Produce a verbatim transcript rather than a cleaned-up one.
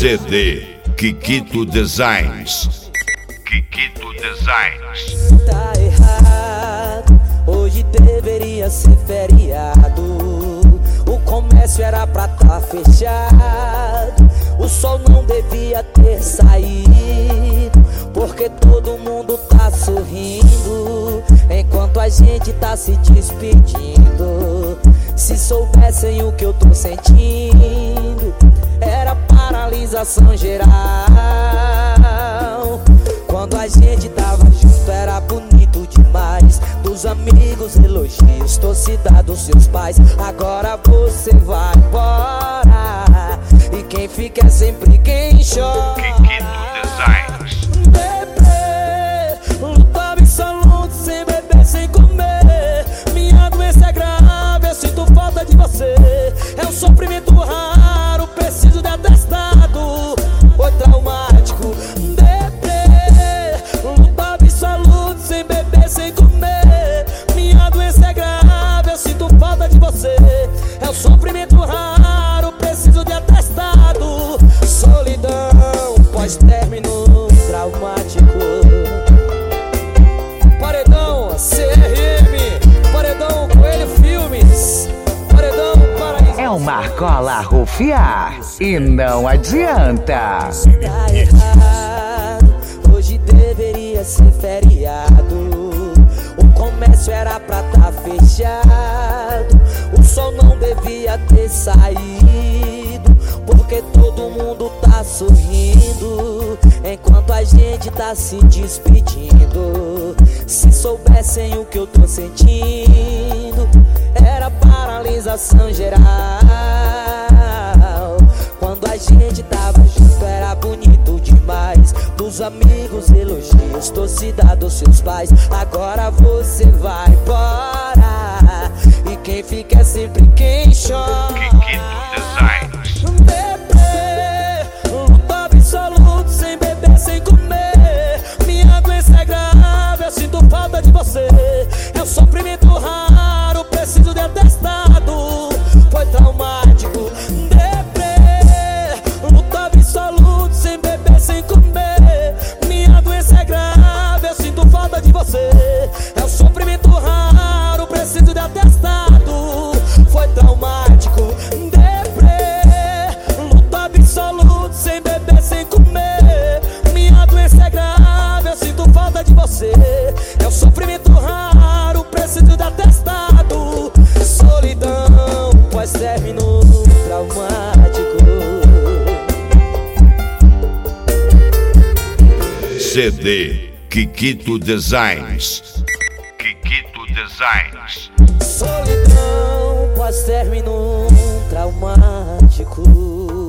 C D Kikito Designs. Kikito Designs. Tá errado, hoje deveria ser feriado. O comércio era pra tá fechado. O sol não devia ter saído, porque todo mundo tá sorrindo enquanto a gente tá se despedindo. Se soubessem o que eu tô sentindo, era paralisação geral. Quando a gente tava junto era bonito demais. Dos amigos, elogios, torcida dos seus pais. Agora você vai embora e quem fica é sempre quem chora. Kikito Designs. Deprê, luta absoluta, sem beber, sem comer. Minha doença é grave, eu sinto falta de você. É um sofrimento raro, preciso de atestado. Foi traumático. Deprê, luta absoluta, sem beber, sem comer. Minha doença é grave, eu sinto falta de você. É um sofrimento raro, preciso de atestado. Solidão, pós-término traumático. Paredão C R M, Paredão Coelho Filmes, Paredão Paraíso. É uma cola rufiar e não adianta. Tá errado, hoje deveria ser feriado. O comércio era pra tá fechado. O sol não devia ter saído, porque todo mundo tá sorrindo enquanto a gente tá se despedindo. Se soubessem o que eu tô sentindo, era paralisação geral. Quando a gente tava junto era bonito demais. Dos amigos, elogios, torcida dos seus pais. Agora você vai embora e quem fica é sempre quem chora. Kikito Designs. Deprê, luta absoluta, sem beber, sem comer. Minha doença é grave, eu sinto falta de você. É um sofrimento raro, preciso de atestado. Foi traumático. Deprê, luta absoluta, sem beber, sem comer. Minha doença é grave, eu sinto falta de você. É um sofrimento raro, preciso de atestado. Foi traumático. Deprê, luta absoluta, sem beber, sem comer. Minha doença é grave, eu sinto falta de você. É um sofrimento raro, preciso de atestado. Solidão, pós-término traumático. C D Kikito Designs. Kikito Designs. Solidão, pós-término traumático.